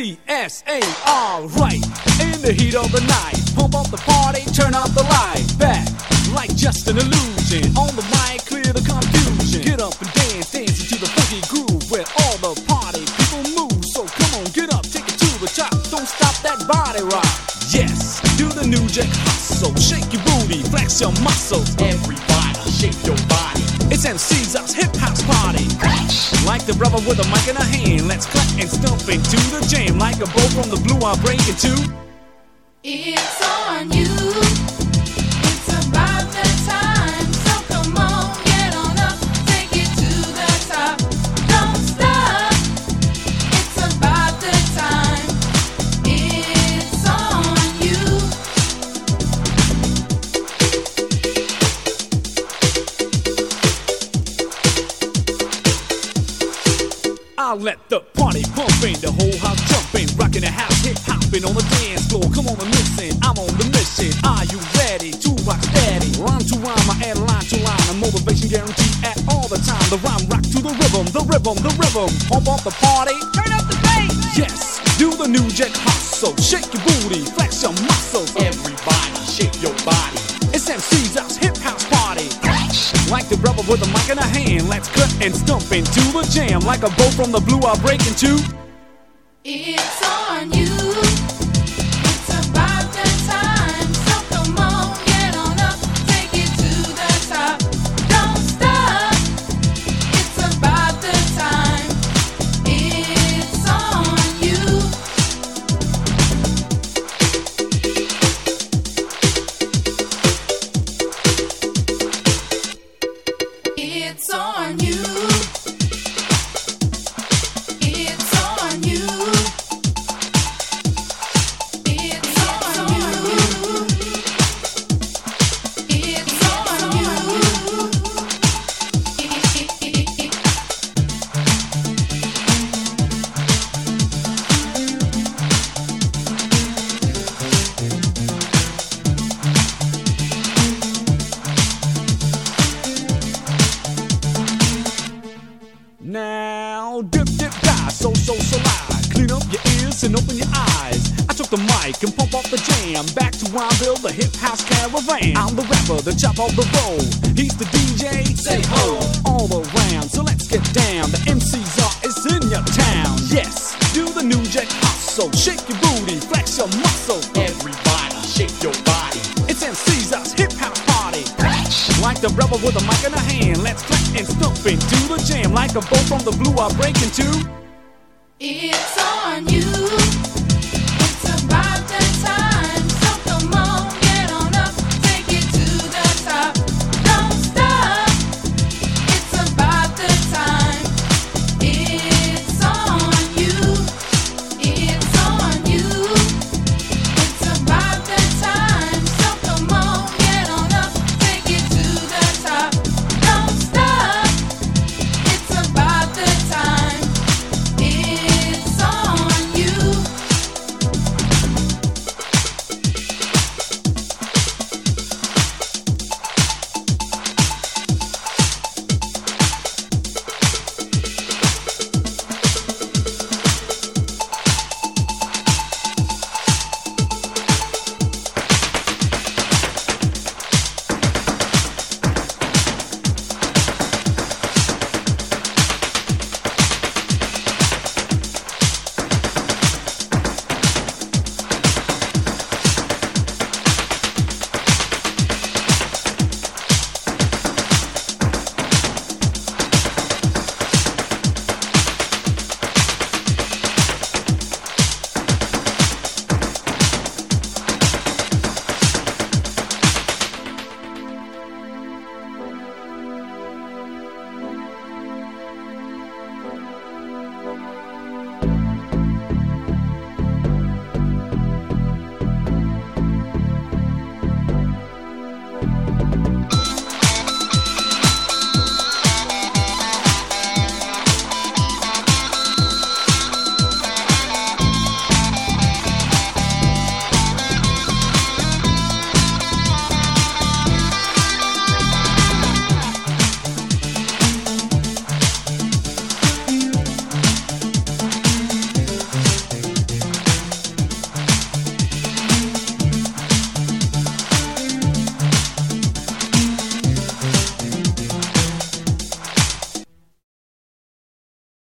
CSA, alright. In the heat of the night, pump up the party, turn up the light. Back, like just an illusion. On the mic, clear the confusion. Get up and dance, dance into the funky groove where all the party people move. So come on, get up, take it to the top. Don't stop that body rock. Yes, do the New Jack Hustle. Shake your booty, flex your muscles. Everybody, shake your body. It's MC's House Hip House Party. Like the brother with a mic in a hand, let's clap and stomp into the jam. Like a bow from the blue, I'll break into. It's on you. It's about that time. So come on, get on up, take it to the top. Don't stop. It's about the time. It's on you. I'll let the party pumping, the whole house jumping, rocking the house, hip hopping on the dance floor. Come on and listen, I'm on the mission. Are you ready to rock steady? Rhyme to rhyme, I add line to line, a motivation guarantee at all the time. The rhyme rock to the rhythm, the rhythm, the rhythm. Pump up the party, Turn up the bass. yes. Do the New Jack Hustle, shake your booty, flex your muscles. Everybody, shake your body. It's MC's House Hip House Party. Like the brother with a mic in a hand, let's cut and stomp into the jam. Like a bow from the blue, I'll break into. It's on you. It's about that time. So come on, get on up, take it to the top. Don't stop. It's about the time. It's on you. It's on you. It's on you. It's on you. It's on you. Now, dip, dip, dive, so, live. Clean up your ears and open your eyes. I took the mic and pump up the jam. Back to Wineville, the hip house caravan. I'm the rapper, the chop of the roll. He's the DJ, say ho, all around. So let's get down. The MC's is in your town. Yes, do the New Jack Hustle. Shake your booty, flex your muscles. Everybody, shake your body. It's MC's Hip House Party. Like the brother with a mic in a hand, let's clap and stomp into the jam. Like a bow from the blue, I'll break into. It's on you.